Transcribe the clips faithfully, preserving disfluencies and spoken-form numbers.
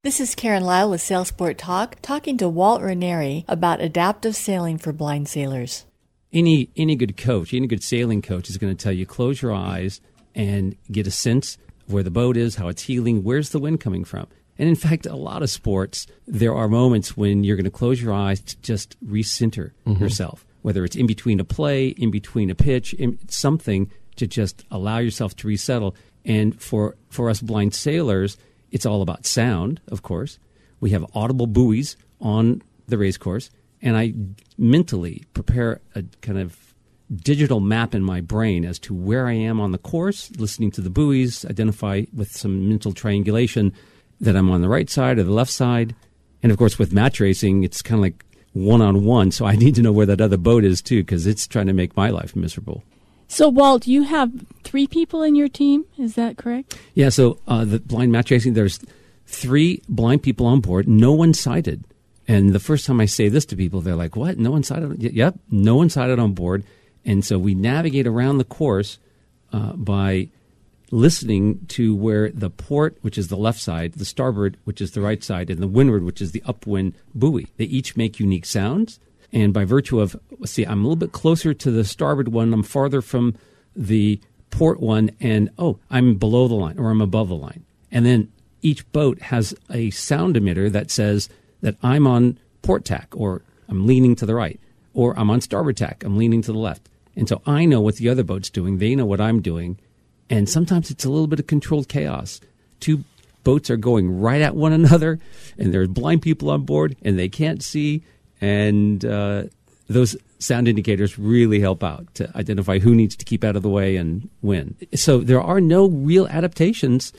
This is Karen Lyle with Sailsport Talk, talking to Walt Ranieri about adaptive sailing for blind sailors. Any any good coach, any good sailing coach is going to tell you, close your eyes and get a sense of where the boat is, how it's heeling, where's the wind coming from. And in fact, a lot of sports, there are moments when you're going to close your eyes to just recenter mm-hmm. yourself, whether it's in between a play, in between a pitch, in something to just allow yourself to resettle. And for, for us blind sailors, it's all about sound, of course. We have audible buoys on the race course, and I mentally prepare a kind of digital map in my brain as to where I am on the course, listening to the buoys, identify with some mental triangulation that I'm on the right side or the left side. And, of course, with match racing, it's kind of like one-on-one, so I need to know where that other boat is, too, because it's trying to make my life miserable. So, Walt, you have three people in your team, is that correct? Yeah, so uh, the blind match racing, there's three blind people on board, no one sighted. And the first time I say this to people, they're like, what, no one sighted? Yep, no one sighted on board. And so we navigate around the course uh, by listening to where the port, which is the left side, the starboard, which is the right side, and the windward, which is the upwind buoy. They each make unique sounds. And by virtue of, see, I'm a little bit closer to the starboard one, I'm farther from the port one, and, oh, I'm below the line or I'm above the line. And then each boat has a sound emitter that says that I'm on port tack, or I'm leaning to the right, or I'm on starboard tack, I'm leaning to the left. And so I know what the other boat's doing, they know what I'm doing, and sometimes it's a little bit of controlled chaos. Two boats are going right at one another, and there's blind people on board, and they can't see. And uh, those sound indicators really help out to identify who needs to keep out of the way and when. So there are no real adaptations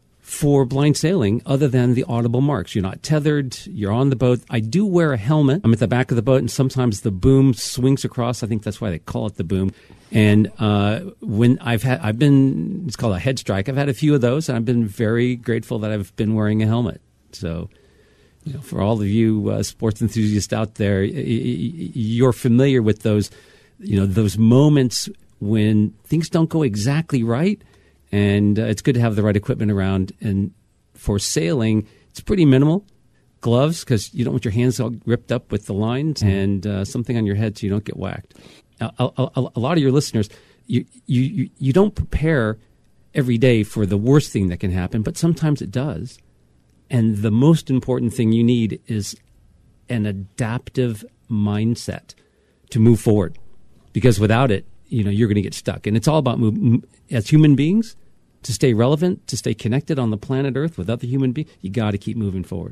for blind sailing other than the audible marks. You're not tethered. You're on the boat. I do wear a helmet. I'm at the back of the boat, and sometimes the boom swings across. I think that's why they call it the boom. And uh, when I've had, I've been, it's called a head strike. I've had a few of those, and I've been very grateful that I've been wearing a helmet. So, you know, for all of you uh, sports enthusiasts out there, y- y- you're familiar with those, you know, those moments when things don't go exactly right, and uh, it's good to have the right equipment around. And for sailing, it's pretty minimal. Gloves, because you don't want your hands all ripped up with the lines, mm. and uh, something on your head so you don't get whacked. A, a, a, a lot of your listeners, you, you, you don't prepare every day for the worst thing that can happen, but sometimes it does. And the most important thing you need is an adaptive mindset to move forward. Because without it, you know, you're going to get stuck. And it's all about, move, as human beings, to stay relevant, to stay connected on the planet Earth with other human beings, you got to keep moving forward.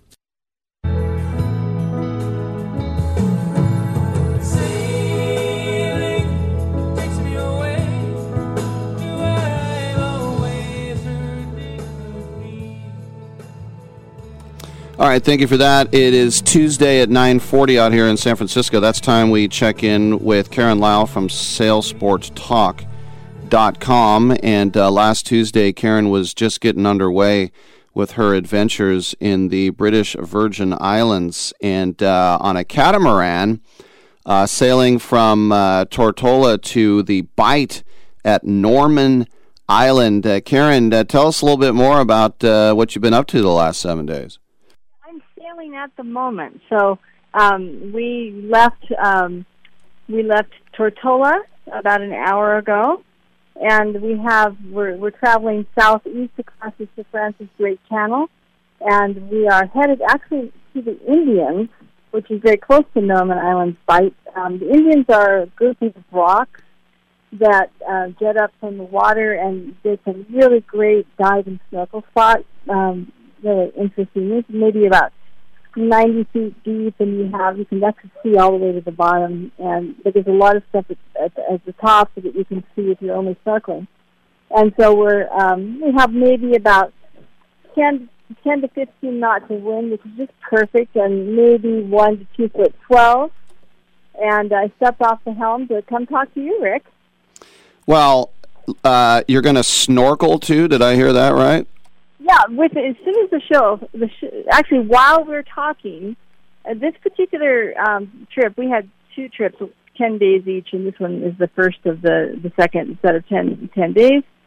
All right, thank you for that. It is Tuesday at nine forty out here in San Francisco. That's time we check in with Karen Lyle from sail sports talk dot com. And uh, last Tuesday, Karen was just getting underway with her adventures in the British Virgin Islands and uh, on a catamaran, uh, sailing from uh, Tortola to the Bight at Norman Island. Uh, Karen, uh, tell us a little bit more about uh, what you've been up to the last seven days. At the moment, so um, we left. Um, we left Tortola about an hour ago, and we have we're, we're traveling southeast across the Sir Francis Drake Channel, and we are headed actually to the Indians, which is very close to Norman Island's Bight. Um, the Indians are a group of rocks that uh, jet up from the water, and there's a really great dive and snorkel spot. Um, really interesting. It's maybe about ninety feet deep, and you have you can actually see all the way to the bottom, and but there's a lot of stuff at, at, at the top so that you can see if you're only snorkeling. And so we're um, we have maybe about ten, ten to fifteen knots of wind, which is just perfect, and maybe one to two foot swell. And I stepped off the helm to come talk to you, Rick. Well, uh, you're going to snorkel too. Did I hear that right? Yeah, with as soon as the show, the sh- actually while we're talking, uh, this particular um, trip, we had two trips, ten days each, and this one is the first of the, the second set of ten, ten days.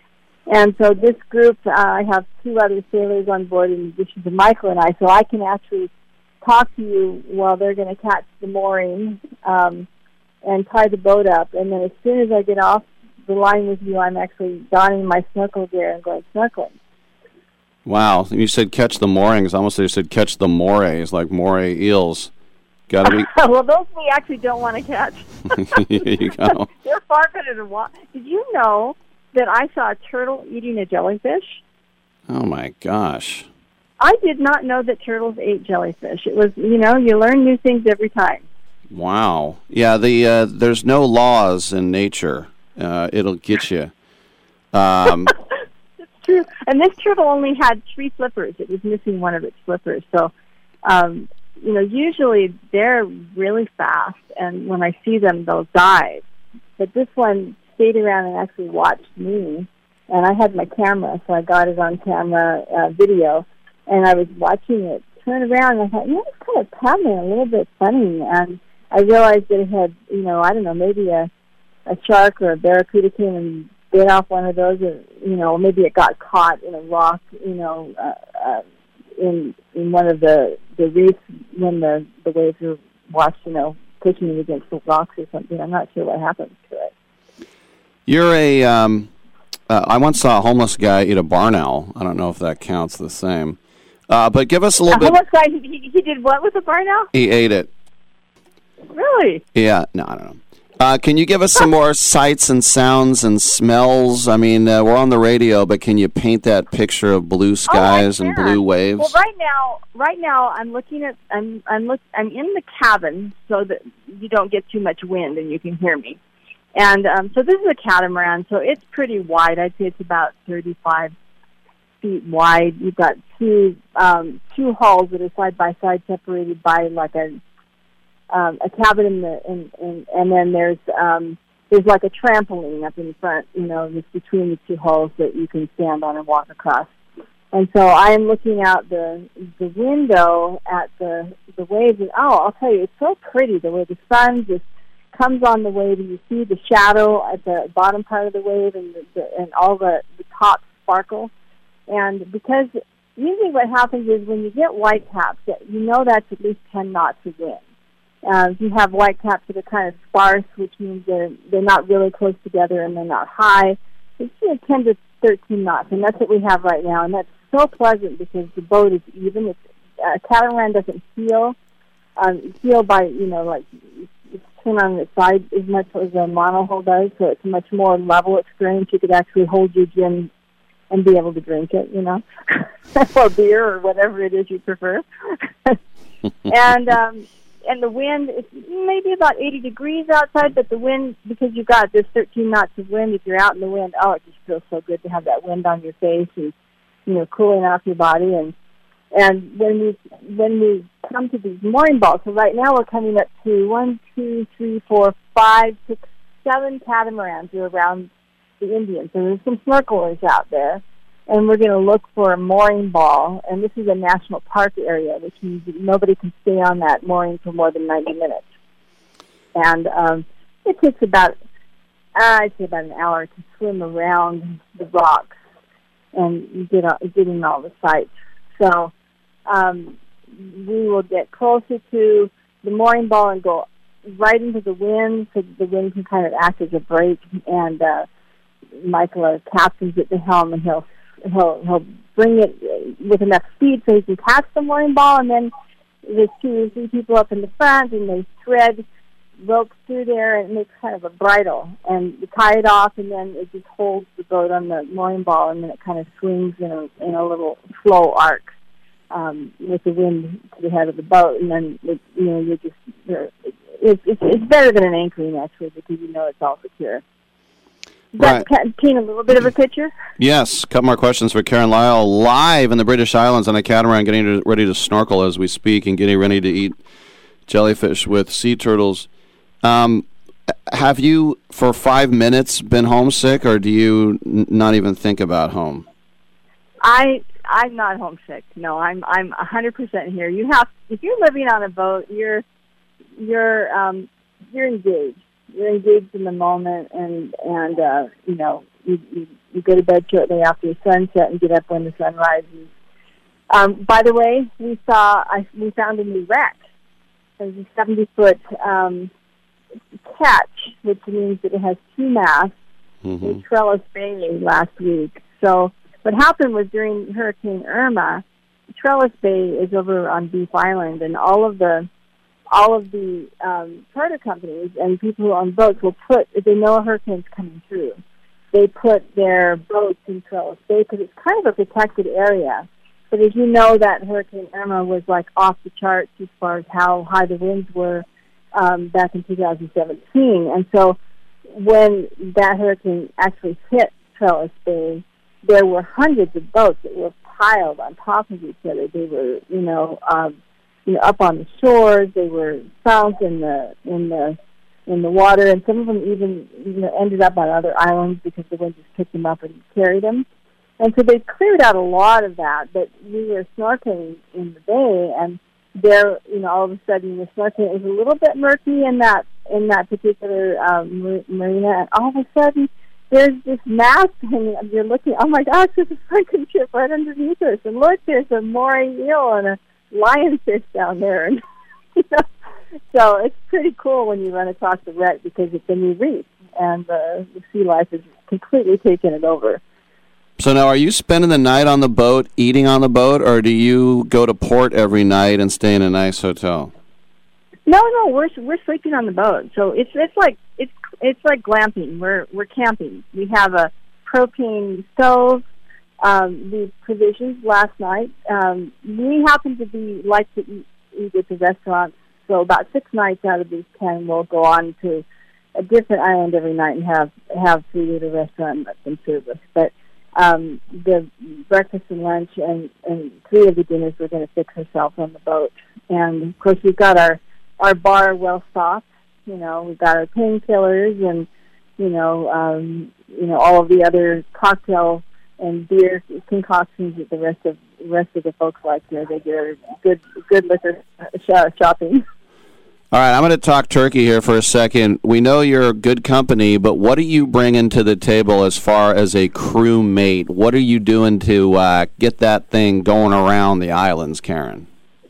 And so this group, uh, I have two other sailors on board in addition to Michael and I, so I can actually talk to you while they're going to catch the mooring um, and tie the boat up. And then as soon as I get off the line with you, I'm actually donning my snorkel gear and going snorkeling. Wow. You said catch the moorings. I almost said catch the morays, like moray eels. Got to be. Well, those we actually don't want to catch. There you go. They're far better than what. Did you know that I saw a turtle eating a jellyfish? Oh, my gosh. I did not know that turtles ate jellyfish. It was, you know, you learn new things every time. Wow. Yeah, the uh, there's no laws in nature. Uh, it'll get you. Um, It's true. And this turtle only had three flippers. It was missing one of its flippers. So, um, you know, usually they're really fast, and when I see them, they'll dive. But this one stayed around and actually watched me, and I had my camera, so I got it on camera uh, video, and I was watching it turn around, and I thought, you know, it's kind of paddling a little bit funny, and I realized that it had, you know, I don't know, maybe a, a shark or a barracuda came and bit off one of those, or, you know, maybe it got caught in a rock, you know, uh, uh, in in one of the, the reefs when the, the waves were washed, you know, pushing it against the rocks or something. I'm not sure what happened to it. You're a, um, uh, I once saw a homeless guy eat a barn owl. I don't know if that counts the same. Uh, but give us a little A bit. homeless guy, he, he did what with the barn owl? He ate it. Really? Yeah, no, I don't know. Uh, can you give us some more sights and sounds and smells? I mean, uh, we're on the radio, but can you paint that picture of blue skies oh, and blue waves? Well, right now, right now, I'm looking at, I'm, I'm look, I'm in the cabin so that you don't get too much wind and you can hear me. And um, so this is a catamaran, so it's pretty wide. I'd say it's about thirty-five feet wide. You've got two um, two hulls that are side by side, separated by like a um, a cabin in the in, in, and then there's um, there's like a trampoline up in front, you know, just between the two hulls that you can stand on and walk across. And so I am looking out the the window at the the waves, and oh, I'll tell you, it's so pretty the way the sun just comes on the wave, and you see the shadow at the bottom part of the wave, and the, the, and all the, the tops sparkle. And because usually what happens is when you get white caps, you know that's at least ten knots of wind. Uh, you have white caps that are kind of sparse, which means they're they're not really close together and they're not high. It's you know, ten to thirteen knots, and that's what we have right now. And that's so pleasant because the boat is even. It's, uh, catamaran doesn't heel. Um, heel by you know like. Turn on its side as much as a monohull does, so it's a much more level experience. You could actually hold your gin and be able to drink it, you know, or beer or whatever it is you prefer. and um, and the wind, it's maybe about eighty degrees outside, but the wind, because you've got this thirteen knots of wind, if you're out in the wind, oh, it just feels so good to have that wind on your face and, you know, cooling off your body. And And when we when we come to these mooring balls, so right now we're coming up to one, two, three, four, five, six, seven catamarans are around the Indian. So there's some snorkelers out there, and we're going to look for a mooring ball. And this is a national park area, which means that nobody can stay on that mooring for more than ninety minutes. And um, it takes about, uh, I'd say about an hour to swim around the rocks and get all, getting all the sights. So um, we will get closer to the mooring ball and go right into the wind, so the wind can kind of act as a brake. And uh, Michael, our captain's at the helm, and he'll he'll he'll bring it with enough speed so he can catch the mooring ball. And then there's two or three people up in the front, and they thread ropes through there, and it makes kind of a bridle. And you tie it off, and then it just holds the boat on the mooring ball, and then it kind of swings in a in a little slow arc. Um, with the wind to the head of the boat, and then it, you know you're just you're, it's, it's it's better than an anchoring actually, because you know it's all secure. Does Right. that paint a little bit of a picture? Yes, a couple more questions for Karen Lyle, live in the British Islands on a catamaran, getting to, ready to snorkel as we speak and getting ready to eat jellyfish with sea turtles. Um, have you, for five minutes, been homesick, or do you n- not even think about home? I I'm not homesick. No, I'm I'm a hundred percent here. You have if you're living on a boat, you're you're um you're engaged. You're engaged in the moment, and and uh, you know you, you, you go to bed shortly after the sunset and get up when the sun rises. Um, by the way, we saw I, we found a new wreck. There's a seventy-foot um, catch, which means that it has two masts, Mm-hmm. in Trellis Bay last week. So what happened was during Hurricane Irma, Trellis Bay is over on Beef Island, and all of the all of the um, charter companies and people who own boats will put, if they know a hurricane's coming through, they put their boats in Trellis Bay because it's kind of a protected area. But as you know, that Hurricane Irma was like off the charts as far as how high the winds were um, back in two thousand seventeen. And so when that hurricane actually hit Trellis Bay, there were hundreds of boats that were piled on top of each other. They were, you know, um, you know, up on the shores. They were sunk in the in the in the water, and some of them even, you know, ended up on other islands because the wind just picked them up and carried them. And so they cleared out a lot of that. But we were snorkeling in the bay, and there, you know, all of a sudden the snorkeling was a little bit murky in that in that particular um, marina, and all of a sudden there's this mast hanging. You're looking, oh my gosh, there's a sunken ship right underneath us, and look, there's a moray eel and a lionfish down there. And you know, so it's pretty cool when you run across the wreck because it's a new reef, and uh, the sea life has completely taken it over. So now, are you spending the night on the boat, eating on the boat, or do you go to port every night and stay in a nice hotel? No, no, we're we're sleeping on the boat. So it's it's like it's it's like glamping. We're we're camping. We have a propane stove. Um, the provisions last night. Um, we happen to be like to eat, eat at the restaurant. So about six nights out of these ten, we'll go on to a different island every night and have have food at a restaurant and let them serve us. But um, the breakfast and lunch and, and three of the dinners we're going to fix ourselves on the boat. And of course, we've got our our bar well stocked. You know, we've got our painkillers and you know, um, you know, all of the other cocktail and beer concoctions that the rest of rest of the folks like here. They get good good liquor sh- shopping. All right, I'm going to talk turkey here for a second. We know you're good company, but what are you bringing to the table as far as a crew mate? What are you doing to uh, get that thing going around the islands, Karen?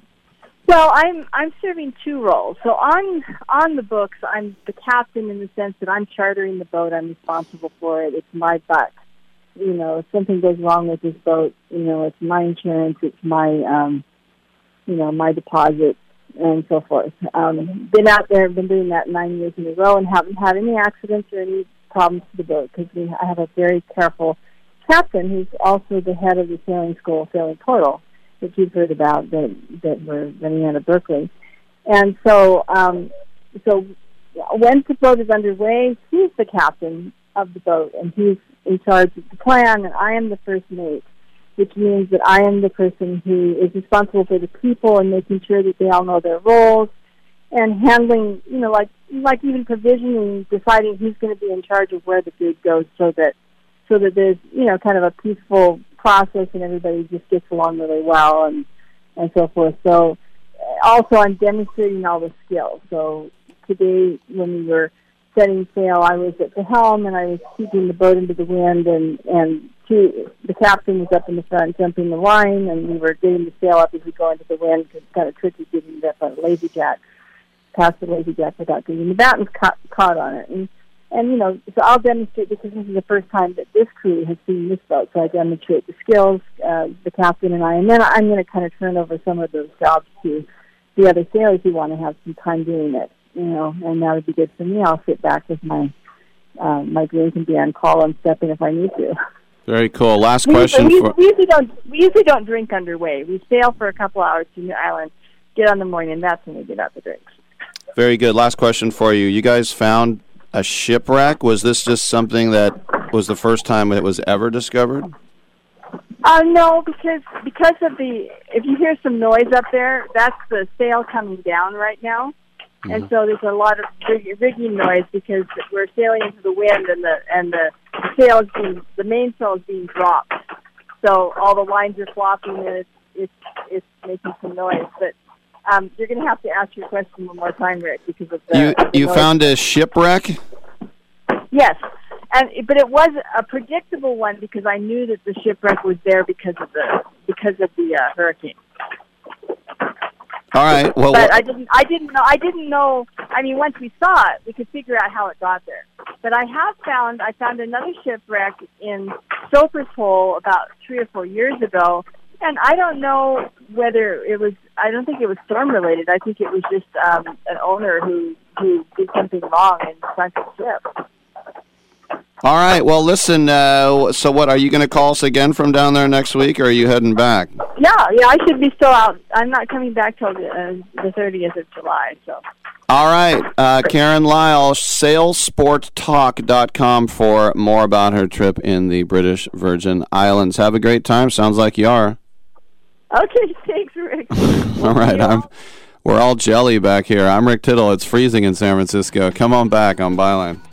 Well, I'm I'm serving two roles. So on on the books, I'm the captain in the sense that I'm chartering the boat. I'm responsible for it. It's my butt. You know, if something goes wrong with this boat, you know, it's my insurance, it's my, um, you know, my deposit, and so forth. Um, been out there, been doing that nine years in a row, and haven't had any accidents or any problems to the boat because we I have a very careful captain who's also the head of the sailing school, Sailing Portal, that you've heard about that that we're running out of Berkeley. And so, um, so when the boat is underway, he's the captain of the boat, and he's in charge of the plan, and I am the first mate, which means that I am the person who is responsible for the people and making sure that they all know their roles and handling, you know, like like even provisioning, deciding who's going to be in charge of where the food goes, so that so that there's, you know, kind of a peaceful process and everybody just gets along really well and and so forth. So also I'm demonstrating all the skills. So today when we were setting sail, I was at the helm and I was keeping the boat into the wind, and and two, the captain was up in the front jumping the line, and we were getting the sail up as we go into the wind because it's kind of tricky getting it up on a lazy jack, past the lazy jack without getting the battens caught, caught on it. And and you know, so I'll demonstrate because this is the first time that this crew has seen this boat, so I demonstrate the skills, uh, the captain and I, and then I'm going to kind of turn over some of those jobs to the other sailors who want to have some time doing it. You know, and that would be good for me. I'll sit back with my uh, my drink and be on call and step in if I need to. Very cool. Last we question. Usually, for... we usually don't we usually don't drink underway. We sail for a couple hours to New Island, get on the morning, and that's when we get out the drinks. Very good. Last question for you. You guys found a shipwreck. Was this just something that was the first time it was ever discovered? Uh, no, because because of the if you hear some noise up there, that's the sail coming down right now. And so there's a lot of rig- rigging noise because we're sailing into the wind, and the and the sail is being the mainsail is being dropped. So all the lines are flopping, and it's it's it's making some noise. But um, you're going to have to ask your question one more time, Rick, because of the. You the you noise. found a shipwreck? Yes, and but it was a predictable one because I knew that the shipwreck was there because of the because of the uh, hurricane. All right. Well, but wh- I didn't. I didn't know. I didn't know. I mean, once we saw it, we could figure out how it got there. But I have found. I found another shipwreck in Soper's Hole about three or four years ago, and I don't know whether it was. I don't think it was storm related. I think it was just um, an owner who who did something wrong and sunk the ship. all right. Well, listen. Uh, so, what are you going to call us again from down there next week, or are you heading back? Yeah, yeah. I should be still out. I'm not coming back till the, uh, the thirtieth of July. So. All right, uh, Karen Lyle, sail sport talk dot com for more about her trip in the British Virgin Islands. Have a great time. Sounds like you are. Okay, thanks, Rick. All right, I'm, we're all jelly back here. I'm Rick Tittle. It's freezing in San Francisco. Come on back on Byline.